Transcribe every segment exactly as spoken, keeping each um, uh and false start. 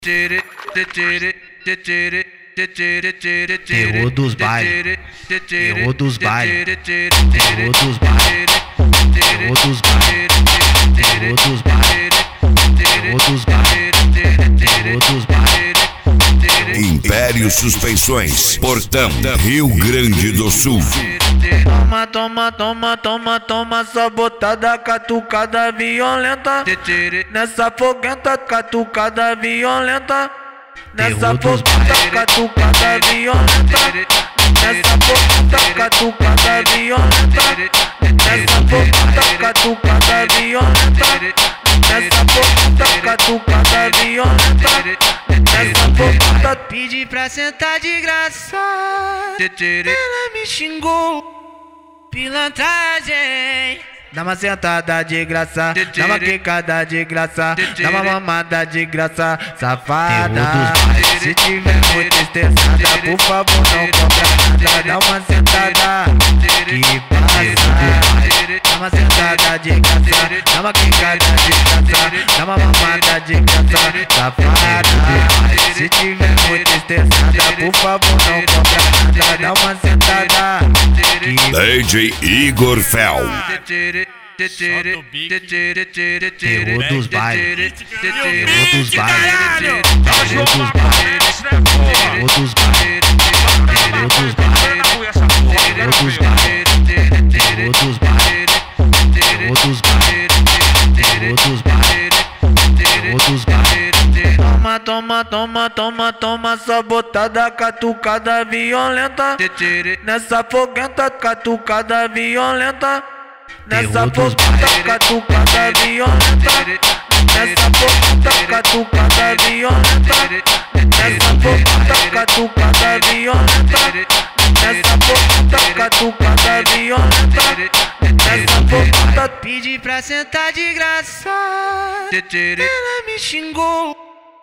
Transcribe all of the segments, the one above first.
Terror dos bailes, terror dos bailes, terror dos bailes, terror dos bailes, terror dos bailes, terror dos bailes, terror dos bailes. Império Suspensões, Portão, Rio Grande do Sul. Toma, toma, toma, toma, toma, só botada, catucada violenta. Nessa foguenta, catucada violenta. Nessa foguenta, catucada violenta. Nessa foguenta, catucada violenta. Nessa foguenta, catucada violenta. Nessa foguenta, catucada violenta. Nessa foguenta, pedi pra sentar de graça. Ela me xingou. Pilantragem. Dá uma sentada de graça, dá uma quicada de graça, dá uma mamada de graça, safada. Se tiver muito estressada, por favor não compra nada. Dá uma sentada que passa. Dá uma sentada de graça, dá uma quicada de graça, dá uma mamada de graça, safada. Se tiver muito estressada, por favor não compra nada. Dá uma sentada que D J Igor Fel. Terror dos bailes, terror dos bailes, terror dos bailes, terror dos bailes, terror dos bailes, terror dos bailes, terror dos bailes, terror dos bailes, terror dos bailes, terror dos bailes. Toma, toma, toma, toma, toma, só botada, catucada violenta. Nessa foguenta, catucada violenta. Nessa foguenta, catucada violenta. Nessa foguenta, catucada violenta. Nessa foguenta, catucada violenta. Nessa foguenta, catucada violenta. Nessa foguenta, pedi pra sentar de graça. Ela me xingou.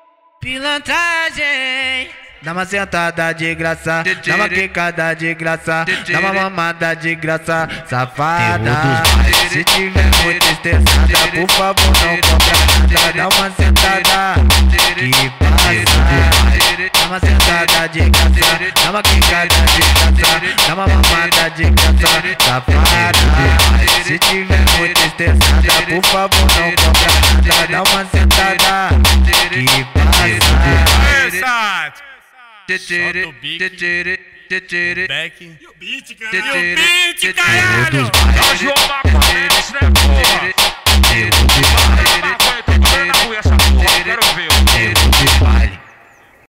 Pilantragem. Dá uma sentada de graça, dá uma quicada de graça, dá uma mamada de graça, safada. Se tiver muito estressada, por favor não compra nada. Dá uma sentada que passa. Dá uma sentada de graça, dá uma quicada de graça, dá uma mamada de graça, safada. Se tiver muito estressada, por favor não compra nada. Dá uma sentada que passa. Solta o bico, o back e o beat, caralho. E o beat, caralho. Tá João Maconha, isso não é porra. Terror dos bailes, Maconha, tô falando na rua essa porra, quero ver.